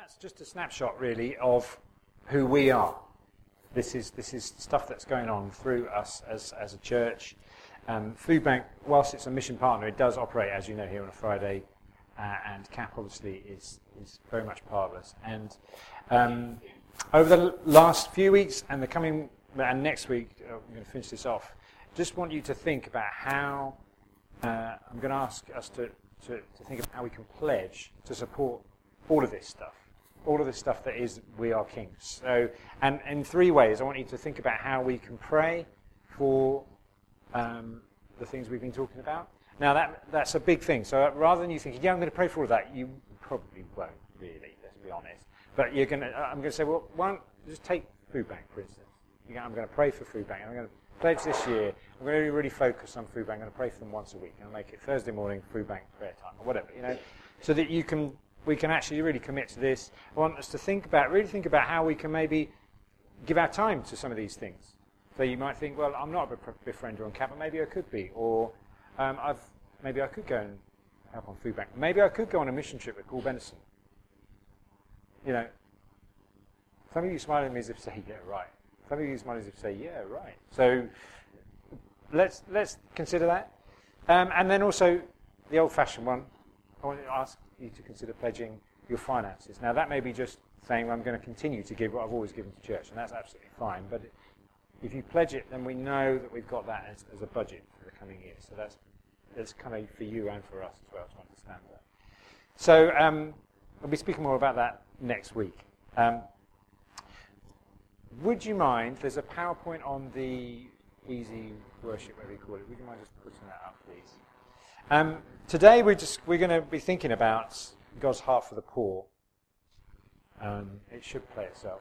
that's just a snapshot, really, of who we are. This is stuff that's going on through us as a church. Food Bank, whilst it's a mission partner, it does operate, as you know, here on a Friday, and CAP obviously is very much part of us. And over the last few weeks and next week, I'm going to finish this off. Just want you to think about how I'm going to ask us to think of how we can pledge to support all of this stuff that is We Are Kings. So, and in three ways, I want you to think about how we can pray for the things we've been talking about. Now, that's a big thing. So rather than you thinking, yeah, I'm going to pray for all of that, you probably won't really, let's be honest. But I'm going to say, well, why don't just take Food Bank, for instance. I'm going to pray for Food Bank. I'm going to pledge this year. I'm going to really focus on Food Bank. I'm going to pray for them once a week. I'm going to make it Thursday morning Food Bank prayer time or whatever, so that we can actually really commit to this. I want us to think about how we can maybe give our time to some of these things. So you might think, well, I'm not a befriender on CAP, but maybe I could be. Or maybe I could go and help on Food Bank. Maybe I could go on a mission trip with Paul Benison. Some of you smile at me as if to say, yeah, right. Some of you smile as if to say, yeah, right. So let's consider that. And then also the old-fashioned one, I want to ask you to consider pledging your finances. Now, that may be just saying, well, I'm going to continue to give what I've always given to church, and that's absolutely fine. But if you pledge it, then we know that we've got that as a budget for the coming year. So that's kind of for you and for us as well to understand that. So I'll be speaking more about that next week. Would you mind, there's a PowerPoint on the Easy Worship, whatever you call it. Would you mind just putting that up, please? Today we're going to be thinking about God's heart for the poor. It should play itself.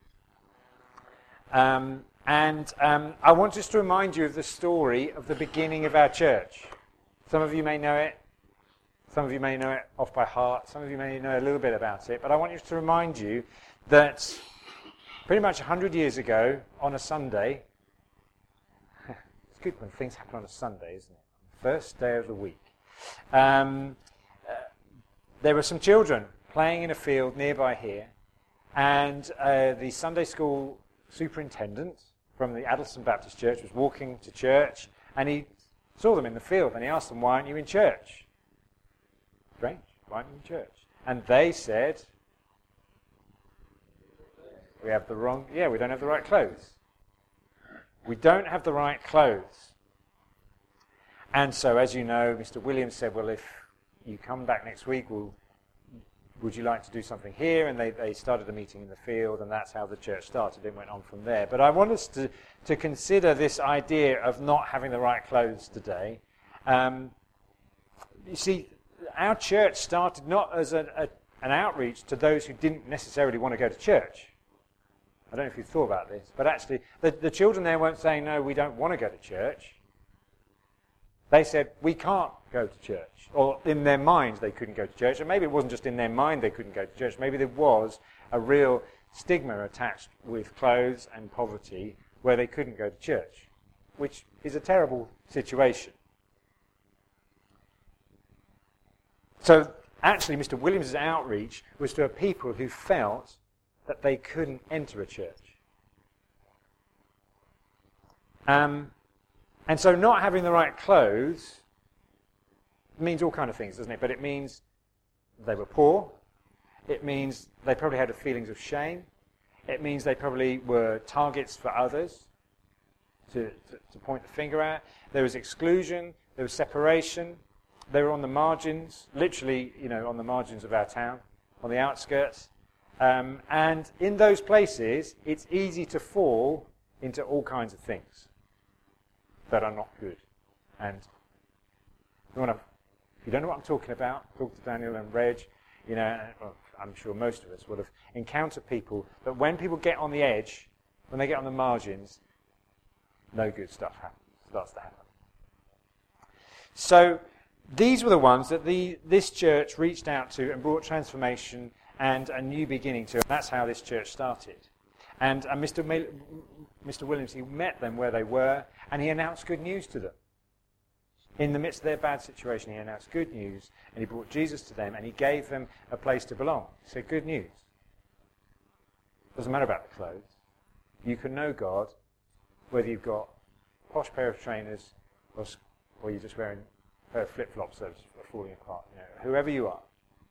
And I want just to remind you of the story of the beginning of our church. Some of you may know it. Some of you may know it off by heart. Some of you may know a little bit about it. But I want to remind you that pretty much 100 years ago, on a Sunday, it's good when things happen on a Sunday, isn't it? First day of the week. There were some children playing in a field nearby here, and the Sunday school superintendent from the Addleston Baptist Church was walking to church, and he saw them in the field, and he asked them, why aren't you in church? Strange, why aren't you in church? And they said, we don't have the right clothes. We don't have the right clothes. And so, as you know, Mr. Williams said, well, if you come back next week, would you like to do something here? And they started a meeting in the field, and that's how the church started. It went on from there. But I want us to consider this idea of not having the right clothes today. You see, our church started not as an outreach to those who didn't necessarily want to go to church. I don't know if you've thought about this, but actually the children there weren't saying, no, we don't want to go to church. They said, we can't go to church. Or in their minds they couldn't go to church. And maybe it wasn't just in their mind they couldn't go to church. Maybe there was a real stigma attached with clothes and poverty where they couldn't go to church, which is a terrible situation. So actually Mr. Williams' outreach was to a people who felt that they couldn't enter a church. And so not having the right clothes means all kinds of things, doesn't it? But it means they were poor. It means they probably had feelings of shame. It means they probably were targets for others to point the finger at. There was exclusion. There was separation. They were on the margins, literally, on the margins of our town, on the outskirts. And in those places, it's easy to fall into all kinds of things that are not good. And if you don't know what I'm talking about, talk to Daniel and Reg. I'm sure most of us will have encountered people that when people get on the edge, when they get on the margins, no good stuff starts to happen. So these were the ones that this church reached out to and brought transformation and a new beginning to. And that's how this church started. And Mr. Williams, he met them where they were, and he announced good news to them. In the midst of their bad situation, he announced good news, and he brought Jesus to them, and he gave them a place to belong. So good news. Doesn't matter about the clothes. You can know God whether you've got a posh pair of trainers or you're just wearing a pair of flip-flops that are falling apart. Whoever you are.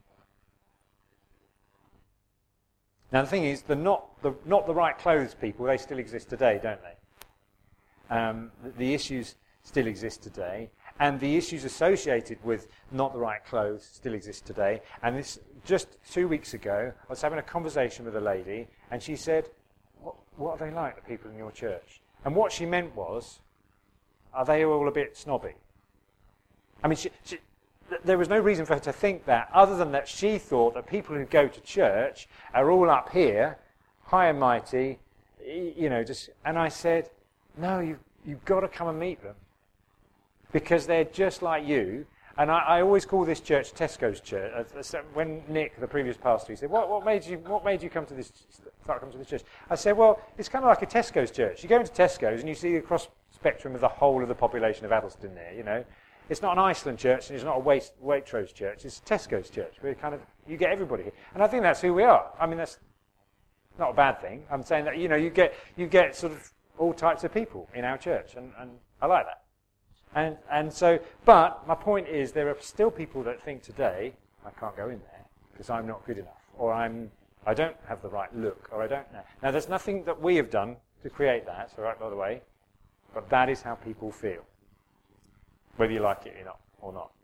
Now the thing is, the not the right clothes people, they still exist today, don't they? The issues still exist today, and the issues associated with not the right clothes still exist today. And this, just 2 weeks ago, I was having a conversation with a lady, and she said, what are they like, the people in your church? And what she meant was, are they all a bit snobby? I mean, there was no reason for her to think that, other than that she thought that people who go to church are all up here, high and mighty, and I said, no, you've got to come and meet them. Because they're just like you. And I always call this church Tesco's church. When Nick, the previous pastor, he said, what made you come to this, start coming to this church? I said, well, it's kind of like a Tesco's church. You go into Tesco's and you see the cross spectrum of the whole of the population of Addleston there, It's not an Iceland church and it's not a Waitrose church. It's a Tesco's church. You get everybody here. And I think that's who we are. I mean, that's not a bad thing. I'm saying that, you get sort of all types of people in our church. And I like that. But my point is, there are still people that think today, I can't go in there because I'm not good enough, or I don't have the right look, or I don't know. Now, there's nothing that we have done to create that, all right, by the way, but that is how people feel, whether you like it or not.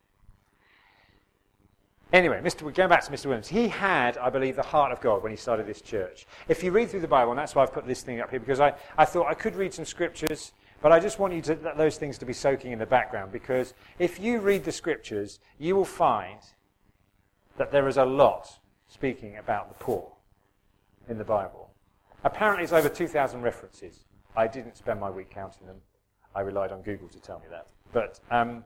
Anyway, going back to Mr. Williams, he had, I believe, the heart of God when he started this church. If you read through the Bible, and that's why I've put this thing up here, because I thought I could read some scriptures. But I just want those things to be soaking in the background, because if you read the scriptures, you will find that there is a lot speaking about the poor in the Bible. Apparently it's over 2,000 references. I didn't spend my week counting them. I relied on Google to tell me that. But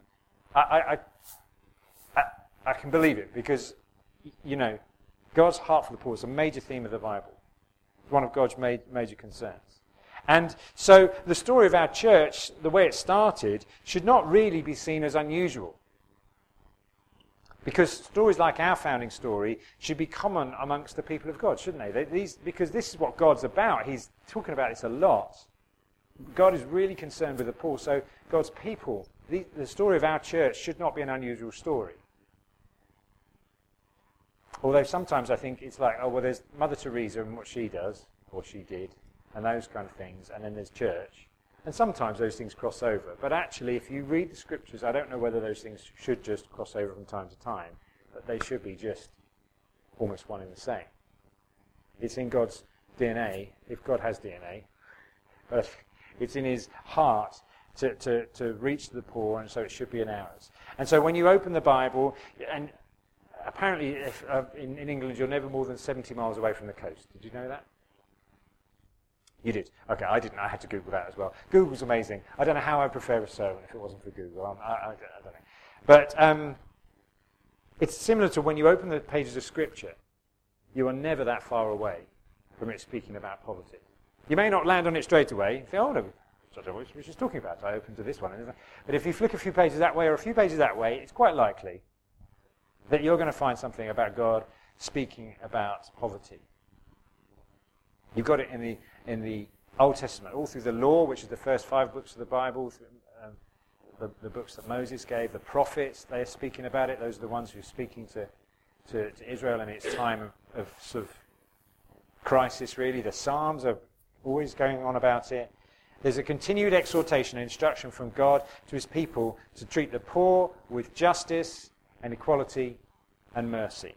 I can believe it, because, God's heart for the poor is a major theme of the Bible. It's one of God's major concerns. And so the story of our church, the way it started, should not really be seen as unusual. Because stories like our founding story should be common amongst the people of God, shouldn't they? Because this is what God's about. He's talking about this a lot. God is really concerned with the poor. So God's people, the story of our church should not be an unusual story. Although sometimes I think it's like, there's Mother Teresa and what she does, or she did, and those kind of things, and then there's church. And sometimes those things cross over. But actually, if you read the scriptures, I don't know whether those things should just cross over from time to time, but they should be just almost one and the same. It's in God's DNA, if God has DNA, but it's in his heart to reach the poor, and so it should be in ours. And so when you open the Bible, and apparently in England you're never more than 70 miles away from the coast. Did you know that? You did? Okay, I didn't. I had to Google that as well. Google's amazing. I don't know how I'd prepare a sermon if it wasn't for Google. I don't know. But it's similar to when you open the pages of Scripture, you are never that far away from it speaking about poverty. You may not land on it straight away. You think, no, I don't know what she's talking about. I opened to this one. But if you flick a few pages that way or a few pages that way, it's quite likely that you're going to find something about God speaking about poverty. You've got it in the Old Testament, all through the Law, which is the first 5 books of the Bible, the books that Moses gave, the prophets, they are speaking about it. Those are the ones who are speaking to Israel in its time of sort of crisis, really. The Psalms are always going on about it. There's a continued exhortation and instruction from God to his people to treat the poor with justice and equality and mercy.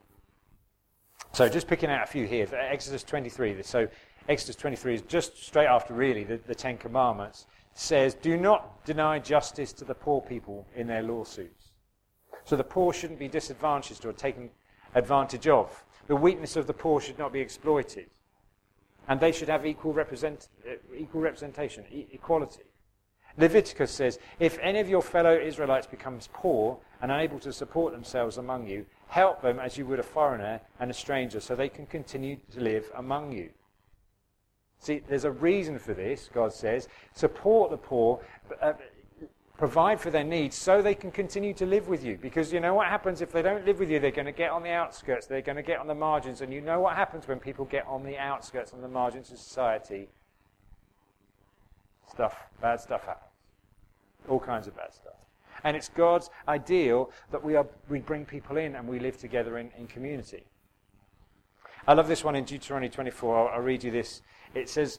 So just picking out a few here, Exodus 23. So Exodus 23 is just straight after, really, the Ten Commandments. Says, do not deny justice to the poor people in their lawsuits. So the poor shouldn't be disadvantaged or taken advantage of. The weakness of the poor should not be exploited. And they should have equal representation, equality. Leviticus says, if any of your fellow Israelites becomes poor and unable to support themselves among you, help them as you would a foreigner and a stranger, so they can continue to live among you. See, there's a reason for this, God says. Support the poor, provide for their needs so they can continue to live with you. Because you know what happens if they don't live with you? They're going to get on the outskirts, they're going to get on the margins, and you know what happens when people get on the outskirts and the margins of society? Bad stuff happens. All kinds of bad stuff. And it's God's ideal that we bring people in and we live together in community. I love this one in Deuteronomy 24. I'll read you this. It says,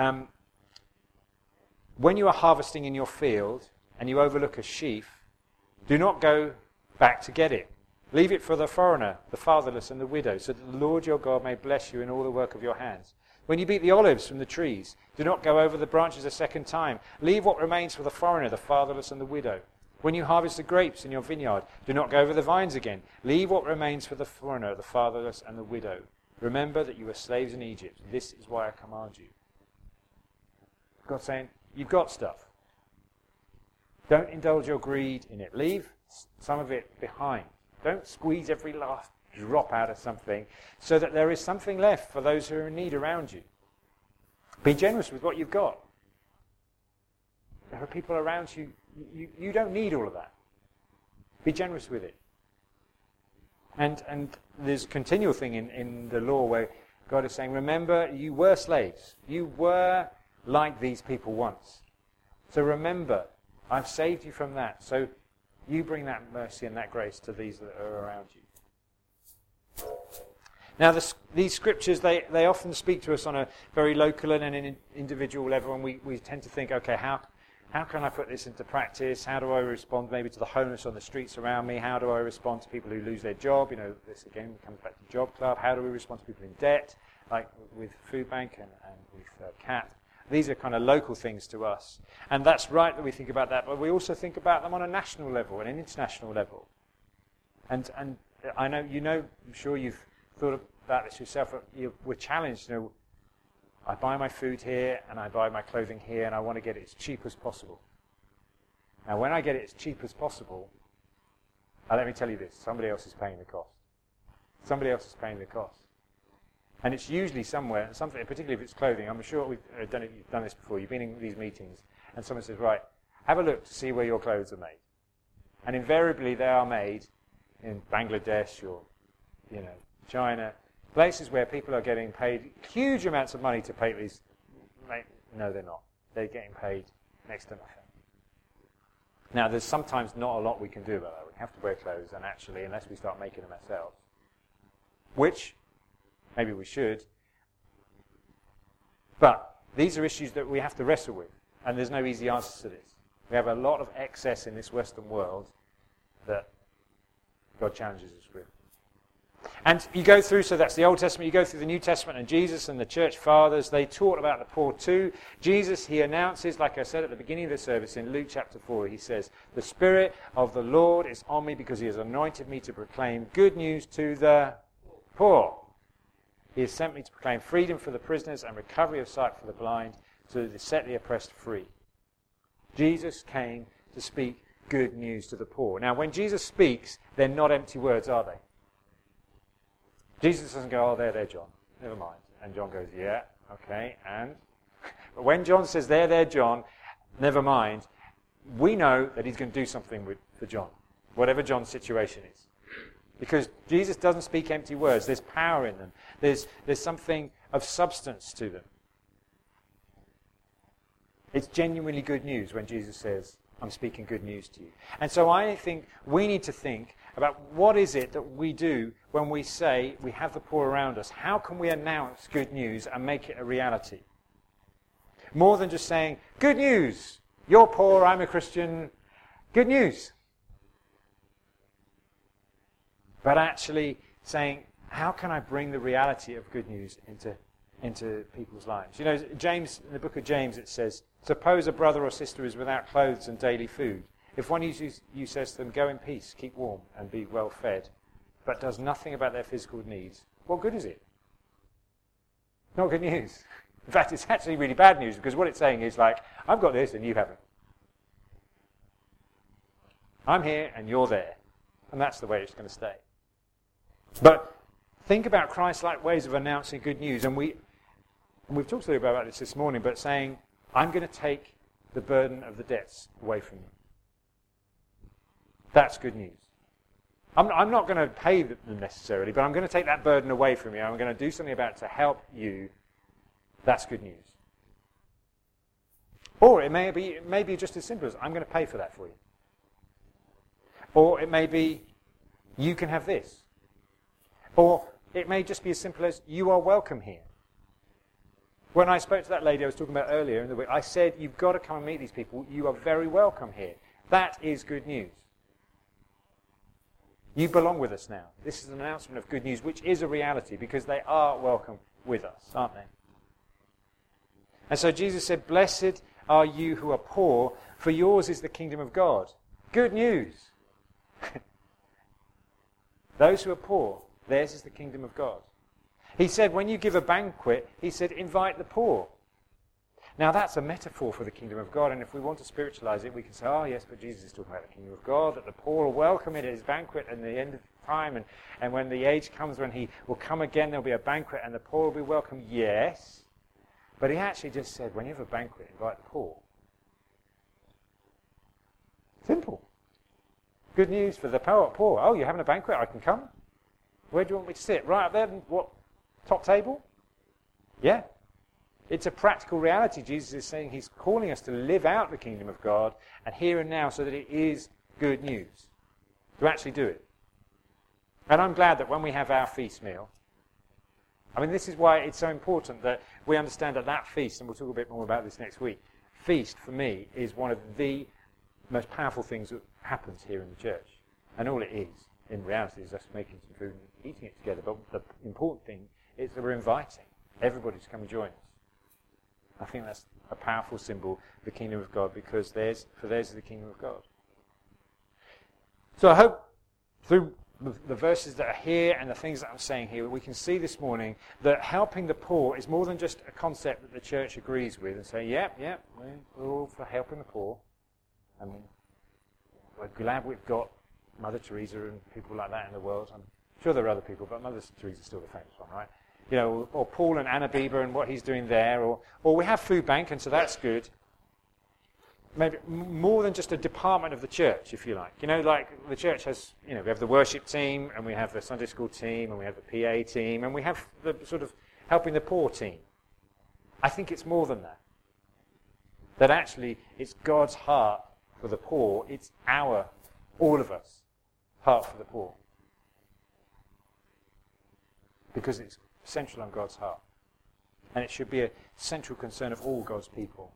when you are harvesting in your field and you overlook a sheaf, do not go back to get it. Leave it for the foreigner, the fatherless, and the widow, so that the Lord your God may bless you in all the work of your hands. When you beat the olives from the trees, do not go over the branches a second time. Leave what remains for the foreigner, the fatherless, and the widow. When you harvest the grapes in your vineyard, do not go over the vines again. Leave what remains for the foreigner, the fatherless, and the widow. Remember that you were slaves in Egypt. This is why I command you. God's saying, you've got stuff. Don't indulge your greed in it. Leave some of it behind. Don't squeeze every last drop out of something so that there is something left for those who are in need around you. Be generous with what you've got. There are people around you. You don't need all of that. Be generous with it. And there's a continual thing in the law where God is saying, remember, you were slaves. You were like these people once. So remember, I've saved you from that. So you bring that mercy and that grace to these that are around you. Now, these scriptures, they often speak to us on a very local and an individual level, and we tend to think, okay, how can I put this into practice? How do I respond maybe to the homeless on the streets around me? How do I respond to people who lose their job? You know, this again comes back to Job Club. How do we respond to people in debt, like with Food Bank and with CAT? These are kind of local things to us. And that's right that we think about that, but we also think about them on a national level and an international level. And I know, I'm sure you've thought about this yourself. We're challenged, I buy my food here and I buy my clothing here and I want to get it as cheap as possible. Now, when I get it as cheap as possible, let me tell you this, somebody else is paying the cost. Somebody else is paying the cost. And it's usually somewhere, something, particularly if it's clothing. I'm sure you've done this before. You've been in these meetings and someone says, right, have a look to see where your clothes are made. And invariably they are made in Bangladesh or, China, places where people are getting paid huge amounts of money to paint these. No, they're not. They're getting paid next to nothing. Now, there's sometimes not a lot we can do about that. We have to wear clothes, and actually, unless we start making them ourselves, which maybe we should, but these are issues that we have to wrestle with, and there's no easy answers to this. We have a lot of excess in this Western world that God challenges us with. And you go through, so that's the Old Testament, you go through the New Testament, and Jesus and the church fathers, they taught about the poor too. Jesus, he announces, like I said at the beginning of the service in Luke chapter 4, he says, the Spirit of the Lord is on me because he has anointed me to proclaim good news to the poor. He has sent me to proclaim freedom for the prisoners and recovery of sight for the blind, to set the oppressed free. Jesus came to speak good news to the poor. Now, when Jesus speaks, they're not empty words, are they? Jesus doesn't go, there, John. Never mind. And John goes, yeah, okay, and? But when John says, there, John, never mind, we know that he's going to do something for John, whatever John's situation is. Because Jesus doesn't speak empty words. There's power in them. There's something of substance to them. It's genuinely good news when Jesus says, I'm speaking good news to you. And so I think we need to think about what is it that we do when we say we have the poor around us. How can we announce good news and make it a reality? More than just saying, good news, you're poor, I'm a Christian, good news. But actually saying, how can I bring the reality of good news into people's lives? James, in the book of James, it says, suppose a brother or sister is without clothes and daily food. If one of you says to them, go in peace, keep warm, and be well fed, but does nothing about their physical needs, what good is it? Not good news. In fact, it's actually really bad news, because what it's saying is like, I've got this and you haven't. I'm here and you're there. And that's the way it's going to stay. But think about Christ-like ways of announcing good news. And we've talked a little bit about this morning, but saying, I'm going to take the burden of the debts away from you. That's good news. I'm not going to pay them necessarily, but I'm going to take that burden away from you. I'm going to do something about it to help you. That's good news. Or it may be just as simple as, I'm going to pay for that for you. Or it may be, you can have this. Or it may just be as simple as, you are welcome here. When I spoke to that lady I was talking about earlier in the week, I said, you've got to come and meet these people. You are very welcome here. That is good news. You belong with us now. This is an announcement of good news, which is a reality, because they are welcome with us, aren't they? And so Jesus said, blessed are you who are poor, for yours is the kingdom of God. Good news. Those who are poor, theirs is the kingdom of God. He said, when you give a banquet, he said, invite the poor. Now, that's a metaphor for the kingdom of God, and if we want to spiritualize it, we can say, oh, yes, but Jesus is talking about the kingdom of God, that the poor are welcome at his banquet at the end of time, and when the age comes when he will come again, there'll be a banquet, and the poor will be welcome. Yes, but he actually just said, when you have a banquet, invite the poor. Simple. Good news for the poor. Oh, you're having a banquet? I can come? Where do you want me to sit? Right up there? What? Top table? Yeah. It's a practical reality. Jesus is saying he's calling us to live out the kingdom of God and here and now so that it is good news. To actually do it. And I'm glad that when we have our feast meal, I mean, this is why it's so important that we understand that that feast, and we'll talk a bit more about this next week, feast for me is one of the most powerful things that happens here in the church. And all it is, in reality, is us making some food and eating it together. But the important thing is that we're inviting everybody to come and join us. I think that's a powerful symbol of the kingdom of God, because for theirs is the kingdom of God. So I hope through the verses that are here and the things that I'm saying here, we can see this morning that helping the poor is more than just a concept that the church agrees with and say, yeah, we're all for helping the poor. And we're glad we've got Mother Teresa and people like that in the world. I'm sure there are other people, but Mother Teresa's still the famous one, right? You know, or Paul and Anna Bieber and what he's doing there, or we have Food Bank, and so that's good. Maybe more than just a department of the church, if you like. You know, like the church has, you know, we have the worship team, and we have the Sunday school team, and we have the PA team, and we have the sort of helping the poor team. I think it's more than that. That actually it's God's heart for the poor. It's all of us, heart for the poor. Because it's central on God's heart. And it should be a central concern of all God's people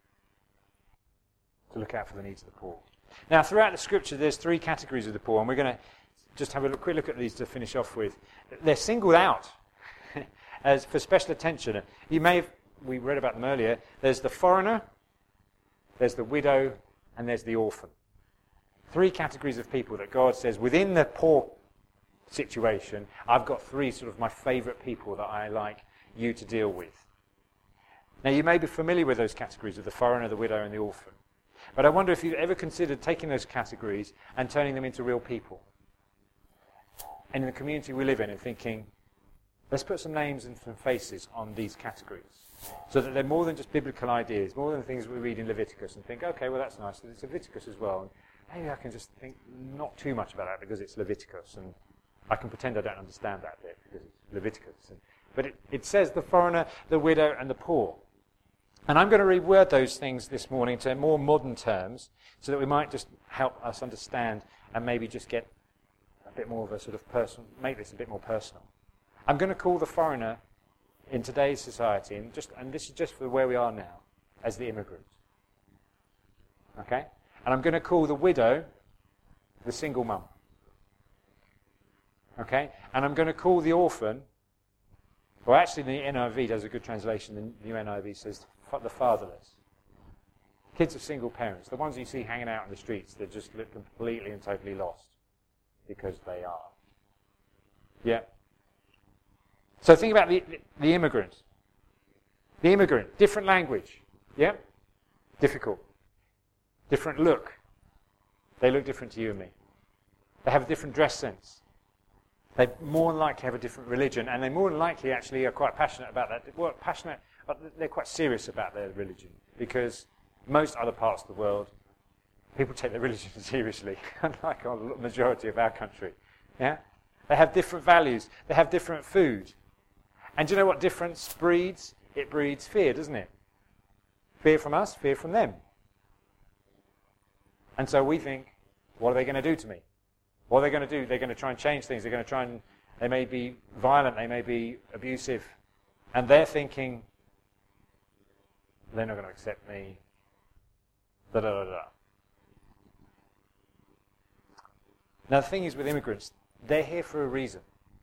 to look out for the needs of the poor. Now, throughout the scripture, there's three categories of the poor, and we're going to just have a quick look at these to finish off with. They're singled out as for special attention. We read about them earlier. There's the foreigner, there's the widow, and there's the orphan. Three categories of people that God says, within the poor situation, I've got three sort of my favourite people that I like you to deal with. Now, you may be familiar with those categories of the foreigner, the widow, and the orphan. But I wonder if you've ever considered taking those categories and turning them into real people. And in the community we live in, and thinking, let's put some names and some faces on these categories. So that they're more than just biblical ideas, more than things we read in Leviticus and think, okay, well, that's nice, it's Leviticus as well. And maybe I can just think not too much about that because it's Leviticus, and I can pretend I don't understand that bit because it's Leviticus. But it says the foreigner, the widow, and the poor. And I'm going to reword those things this morning to more modern terms so that we might just help us understand and maybe just get a bit more of a sort of personal, make this a bit more personal. I'm going to call the foreigner in today's society, and this is just for where we are now, as the immigrant. Okay? And I'm going to call the widow the single mum. Okay? And I'm going to call the orphan, well, actually the NIV does a good translation. The new NIV says the fatherless. Kids of single parents, the ones you see hanging out in the streets, that just look completely and totally lost because they are. Yeah. So think about the immigrant. The immigrant, different language. Yeah? Difficult. Different look. They look different to you and me. They have a different dress sense. They more than likely have a different religion, and they more than likely actually are quite passionate about that. Well, passionate, but they're quite serious about their religion, because most other parts of the world People take their religion seriously, unlike a majority of our country. Yeah? They have different values. They have different food. And do you know what difference breeds? It breeds fear, doesn't it? Fear from us, fear from them. And so we think, what are they going to do to me? What are they going to do? They're going to try and change things. They're going to try and, they may be violent. They may be abusive. And they're thinking, they're not going to accept me. Da da da da. Now the thing is with immigrants, they're here for a reason.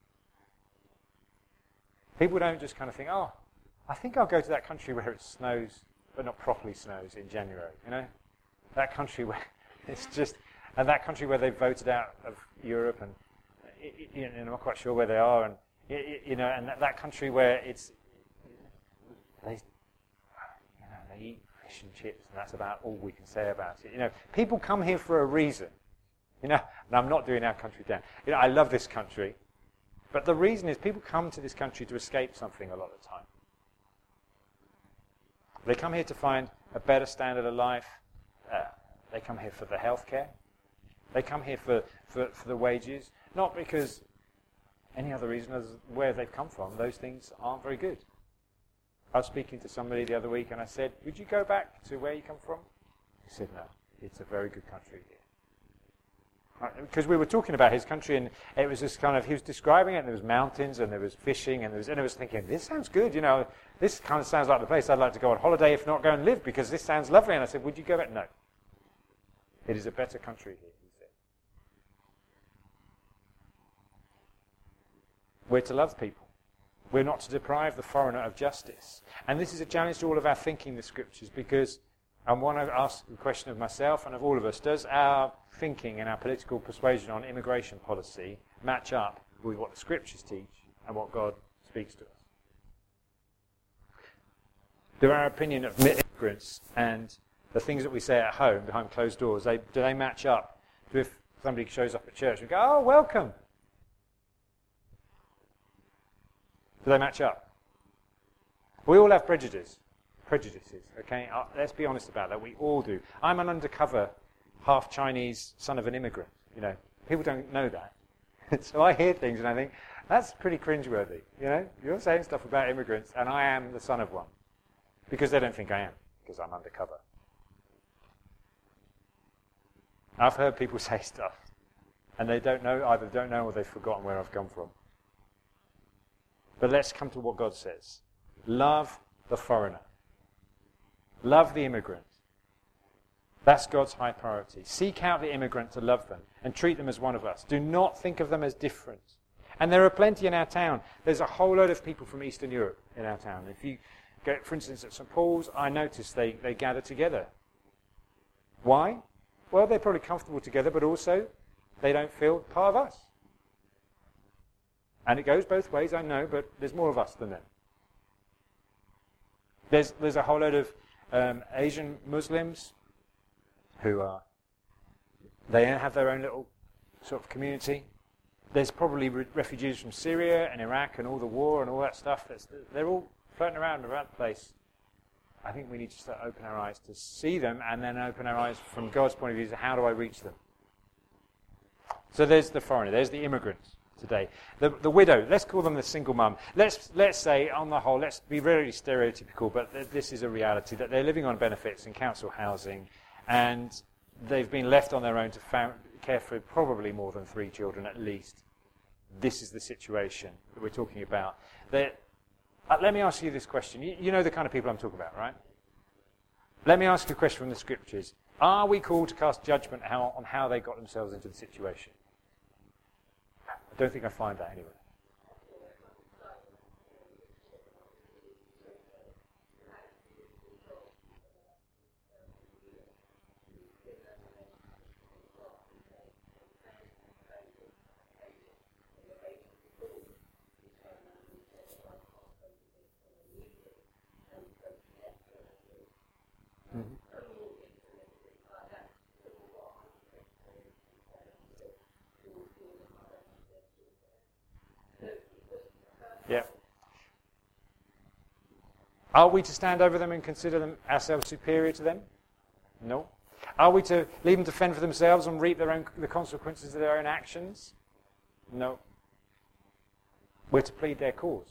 People don't just kind of think, oh, I think I'll go to that country where it snows, but not properly snows in January, you know? That country where it's just, and that country where they've voted out of Europe, and I'm not quite sure where they are, and and that country where it's, they eat fish and chips, and that's about all we can say about it. People come here for a reason. And I'm not doing our country down. I love this country, but the reason is people come to this country to escape something a lot of the time. They come here to find a better standard of life. They come here for the healthcare. They come here for the wages, not because any other reason as where they've come from. Those things aren't very good. I was speaking to somebody the other week, and I said, would you go back to where you come from? He said, no, it's a very good country here. Because we were talking about his country, and it was just kind of, he was describing it, and there was mountains, and there was fishing, and I was thinking, this sounds good, this kind of sounds like the place I'd like to go on holiday, if not go and live, because this sounds lovely. And I said, would you go back? No. It is a better country here, he said. We're to love people. We're not to deprive the foreigner of justice. And this is a challenge to all of our thinking, the scriptures, because I want to ask the question of myself and of all of us, does our thinking and our political persuasion on immigration policy match up with what the scriptures teach and what God speaks to us? Do our opinion of immigrants and the things that we say at home behind closed doors, do they match up? If somebody shows up at church and go, oh, welcome. Do they match up? We all have prejudices, okay? Let's be honest about that. We all do. I'm an undercover, half Chinese son of an immigrant, People don't know that. So I hear things and I think, that's pretty cringeworthy, You're saying stuff about immigrants and I am the son of one. Because they don't think I am, because I'm undercover. I've heard people say stuff and they either don't know or they've forgotten where I've come from. But let's come to what God says. Love the foreigner. Love the immigrant. That's God's high priority. Seek out the immigrant to love them and treat them as one of us. Do not think of them as different. And there are plenty in our town. There's a whole load of people from Eastern Europe in our town. If you go, for instance, at St. Paul's, I noticed they gather together. Why? Well, they're probably comfortable together, but also they don't feel part of us. And it goes both ways, I know, but there's more of us than them. There's a whole load of Asian Muslims who they have their own little sort of community. There's probably refugees from Syria and Iraq and all the war and all that stuff. They're all floating around the place. I think we need to start open our eyes to see them and then open our eyes from God's point of view to how do I reach them. So there's the foreigner, there's the immigrant today. The widow, let's call them the single mum. Let's say, on the whole, let's be very stereotypical, but this is a reality, that they're living on benefits and council housing, and they've been left on their own to care for probably more than 3 children at least. This is the situation that we're talking about. Let me ask you this question. You know the kind of people I'm talking about, right? Let me ask you a question from the scriptures. Are we called to cast judgment on how they got themselves into the situation? I don't think I find that anywhere. Mm-hmm. Yeah. Are we to stand over them and consider them ourselves superior to them? No. Are we to leave them to fend for themselves and reap the consequences of their own actions? No. We're to plead their cause.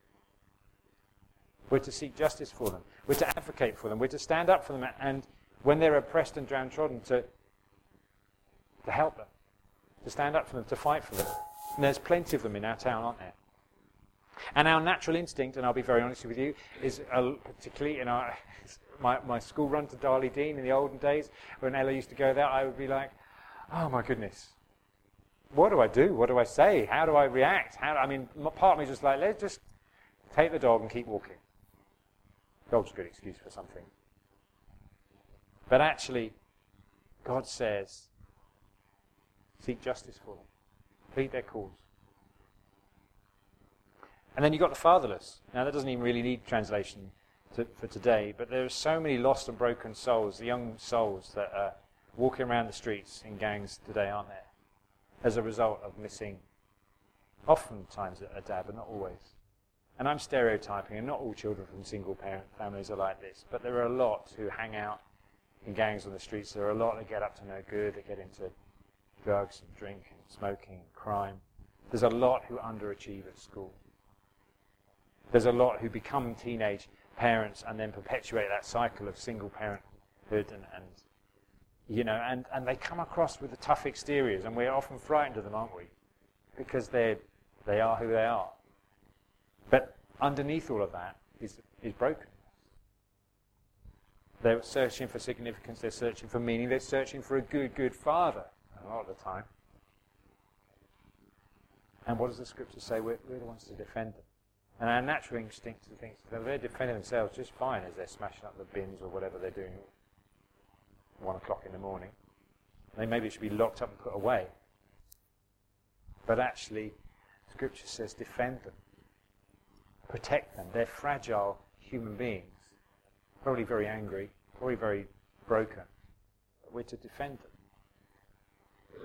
We're to seek justice for them. We're to advocate for them. We're to stand up for them, and when they're oppressed and downtrodden, to help them, to stand up for them, to fight for them. And there's plenty of them in our town, aren't there? And our natural instinct, and I'll be very honest with you, is particularly in my school run to Darley Dean in the olden days, when Ella used to go there, I would be like, oh my goodness, what do I do? What do I say? How do I react? Part of me is just like, let's just take the dog and keep walking. Dog's a good excuse for something. But actually, God says, seek justice for them. Plead their cause. And then you've got the fatherless. Now, that doesn't even really need translation for today, but there are so many lost and broken souls, the young souls that are walking around the streets in gangs today, aren't there? As a result of missing, oftentimes a dad, but not always. And I'm stereotyping, and not all children from single-parent families are like this, but there are a lot who hang out in gangs on the streets. There are a lot that get up to no good, that get into drugs and drink and smoking and crime. There's a lot who underachieve at school. There's a lot who become teenage parents and then perpetuate that cycle of single parenthood and they come across with the tough exteriors, and we're often frightened of them, aren't we? Because they are who they are. But underneath all of that is brokenness. They're searching for significance, they're searching for meaning, they're searching for a good father a lot of the time. And what does the scripture say? We're the ones to defend them. And our natural instinct to think that they're defending themselves just fine as they're smashing up the bins or whatever they're doing at 1 o'clock in the morning. They maybe should be locked up and put away. But actually, scripture says defend them. Protect them. They're fragile human beings. Probably very angry, probably very broken. But we're to defend them.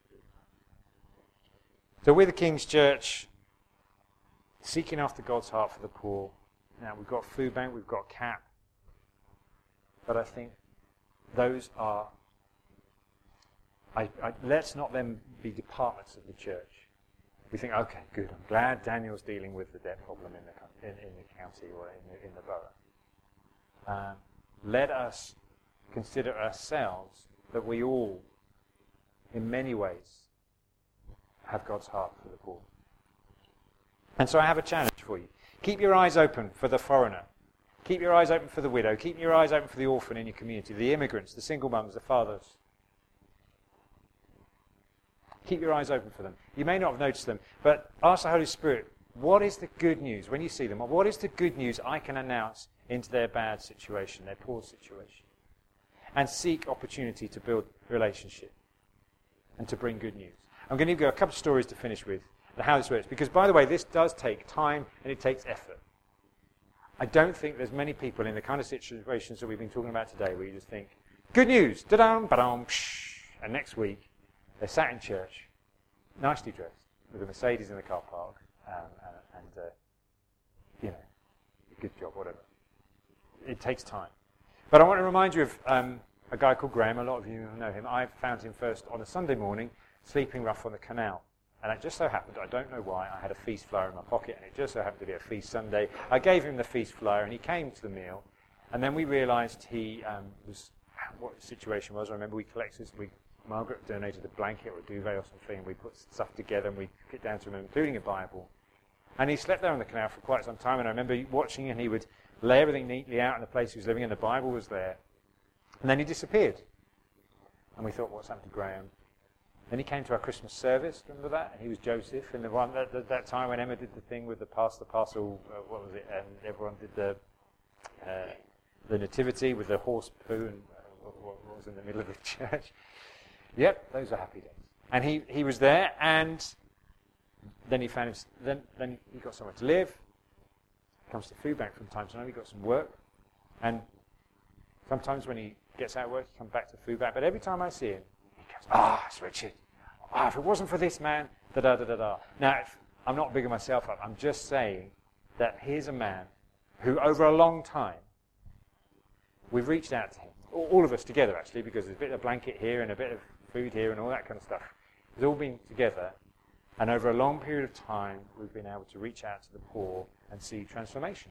So we're the King's Church, seeking after God's heart for the poor. Now, we've got Food Bank, we've got CAP. But I think those are... let's not then be departments of the church. We think, okay, good, I'm glad Daniel's dealing with the debt problem in the county or in the borough. Let us consider ourselves that we all, in many ways, have God's heart for the poor. And so I have a challenge for you. Keep your eyes open for the foreigner. Keep your eyes open for the widow. Keep your eyes open for the orphan in your community, the immigrants, the single mums, the fathers. Keep your eyes open for them. You may not have noticed them, but ask the Holy Spirit, what is the good news when you see them? What is the good news I can announce into their bad situation, their poor situation? And seek opportunity to build relationship and to bring good news. I'm going to give you a couple of stories to finish with, how this works. Because, by the way, this does take time and it takes effort. I don't think there's many people in the kind of situations that we've been talking about today where you just think, good news, da-dum, ba-dum, psh, and next week they're sat in church, nicely dressed, with a Mercedes in the car park, good job, whatever. It takes time. But I want to remind you of a guy called Graham. A lot of you know him. I found him first on a Sunday morning, sleeping rough on the canal. And it just so happened, I don't know why, I had a feast flyer in my pocket, and it just so happened to be a feast Sunday. I gave him the feast flyer, and he came to the meal. And then we realised what the situation was. I remember Margaret donated a blanket or a duvet or something, and we put stuff together, and we took it down to him, including a Bible. And he slept there on the canal for quite some time, and I remember watching, and he would lay everything neatly out in the place he was living, and the Bible was there. And then he disappeared. And we thought, what's happened to Graham? Then he came to our Christmas service, remember that? And he was Joseph, and the one that time when Emma did the thing with the parcel, what was it? And everyone did the nativity with the horse poo and what was in the middle of the church. Yep, those are happy days. And he was there, and then he found then he got somewhere to live. Comes to Food Bank from time to time. He got some work, and sometimes when he gets out of work, he comes back to Food Bank. But every time I see him, it's Richard. If it wasn't for this man, da-da-da-da-da. Now, I'm not bigging myself up. I'm just saying that here's a man who, over a long time, we've reached out to him. all of us together actually, because there's a bit of blanket here and a bit of food here and all that kind of stuff. It's all been together, and over a long period of time, we've been able to reach out to the poor and see transformation.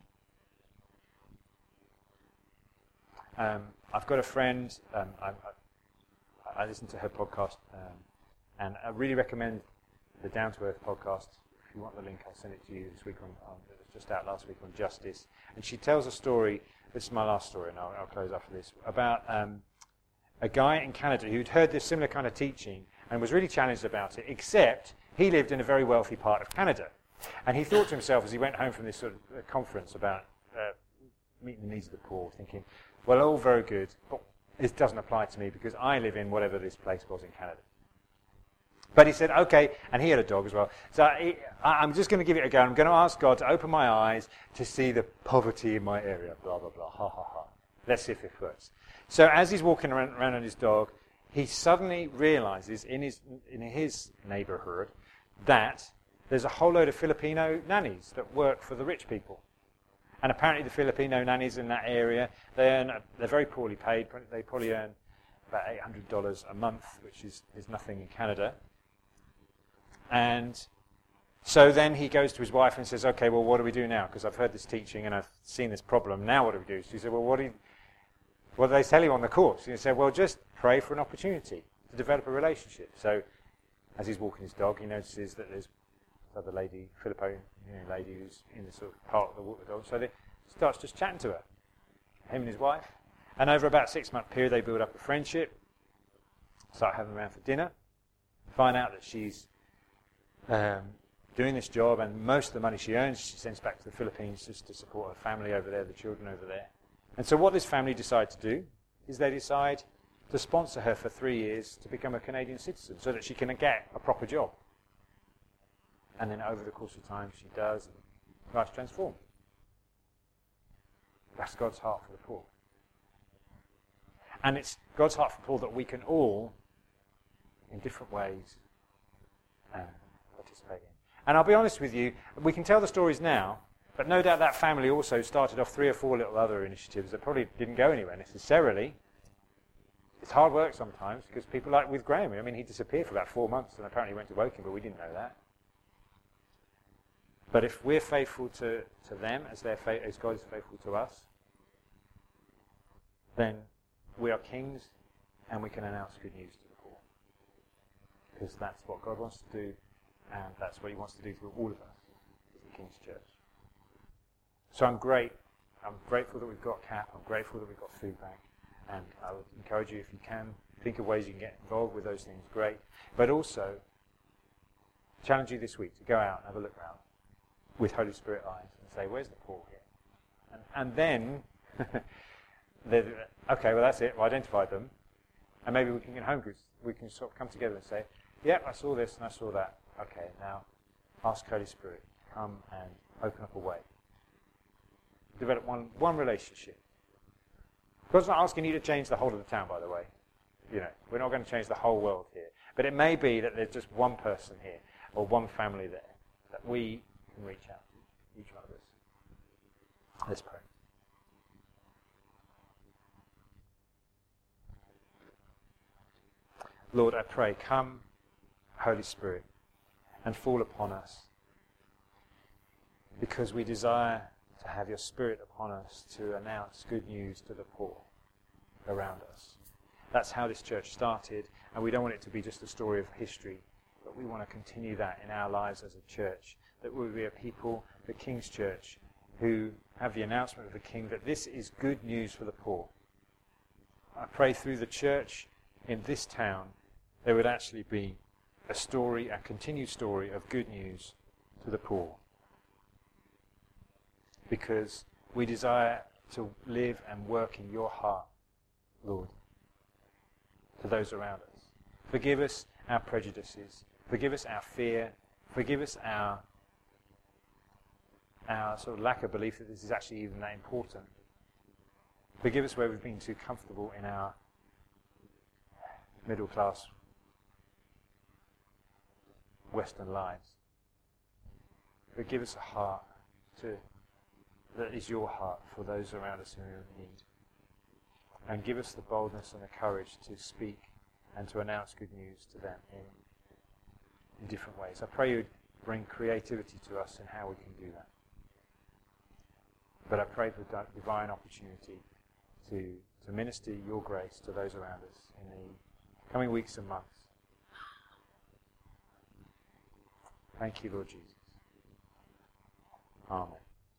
I've got a friend, I listen to her podcast, and I really recommend the Down to Earth podcast. If you want the link, I'll send it to you this week it was just out last week on justice. And she tells a story, this is my last story, and I'll close after this, about a guy in Canada who'd heard this similar kind of teaching and was really challenged about it, except he lived in a very wealthy part of Canada. And he thought to himself as he went home from this sort of conference about meeting the needs of the poor, thinking, well, all very good, but this doesn't apply to me because I live in whatever this place was in Canada. But he said, okay, and he had a dog as well. So I'm just going to give it a go. I'm going to ask God to open my eyes to see the poverty in my area, blah, blah, blah, ha, ha, ha. Let's see if it works. So as he's walking around on his dog, he suddenly realizes in his neighborhood that there's a whole load of Filipino nannies that work for the rich people. And apparently the Filipino nannies in that area, they're very poorly paid. They probably earn about $800 a month, which is nothing in Canada. And so then he goes to his wife and says, okay, well, what do we do now? Because I've heard this teaching and I've seen this problem. Now what do we do? She said, well, what do they tell you on the course? And he said, well, just pray for an opportunity to develop a relationship. So as he's walking his dog, he notices that there's another lady, Filipino lady, who's in this sort of part of the walk the dog. So he starts just chatting to her, him and his wife. And over about a 6-month period, they build up a friendship, start having them around for dinner, find out that she's doing this job, and most of the money she earns, she sends back to the Philippines just to support her family over there, the children over there. And so what this family decide to do is they decide to sponsor her for 3 years to become a Canadian citizen so that she can get a proper job. And then over the course of time, she does, and life's transformed. That's God's heart for the poor. And it's God's heart for the poor that we can all, in different ways, participate in. And I'll be honest with you, we can tell the stories now, but no doubt that family also started off 3 or 4 little other initiatives that probably didn't go anywhere necessarily. It's hard work sometimes, because people like with Graham, I mean, he disappeared for about 4 months and apparently went to Woking, but we didn't know that. But if we're faithful to them as God is faithful to us, then we are kings and we can announce good news to the poor. Because that's what God wants to do, and that's what he wants to do to all of us as the King's Church. So I'm grateful that we've got CAP, I'm grateful that we've got Food Bank, and I would encourage you, if you can, think of ways you can get involved with those things, great. But also, challenge you this week to go out and have a look around with Holy Spirit eyes and say, where's the poor here? And then, okay, well that's it, we'll identify them, and maybe we can, in home groups, we can sort of come together and say, yep, I saw this and I saw that. Okay, now ask Holy Spirit, come and open up a way. Develop one relationship. God's not asking you to change the whole of the town, by the way. We're not going to change the whole world here. But it may be that there's just one person here, or one family there, that we can reach out to, each one of us. Let's pray. Lord, I pray, come, Holy Spirit, and fall upon us, because we desire to have your Spirit upon us to announce good news to the poor around us. That's how this church started, and we don't want it to be just a story of history, but we want to continue that in our lives as a church, that we will be a people, the King's Church, who have the announcement of the King that this is good news for the poor. I pray through the church in this town there would actually be a story, a continued story of good news to the poor. Because we desire to live and work in your heart, Lord, to those around us. Forgive us our prejudices. Forgive us our fear. Forgive us our sort of lack of belief that this is actually even that important. Forgive us where we've been too comfortable in our middle class Western lives. But give us a heart that is your heart for those around us who are in need. and give us the boldness and the courage to speak and to announce good news to them in different ways. I pray you'd bring creativity to us in how we can do that. But I pray for divine opportunity to minister your grace to those around us in the coming weeks and months. Thank you, Lord Jesus. Amen.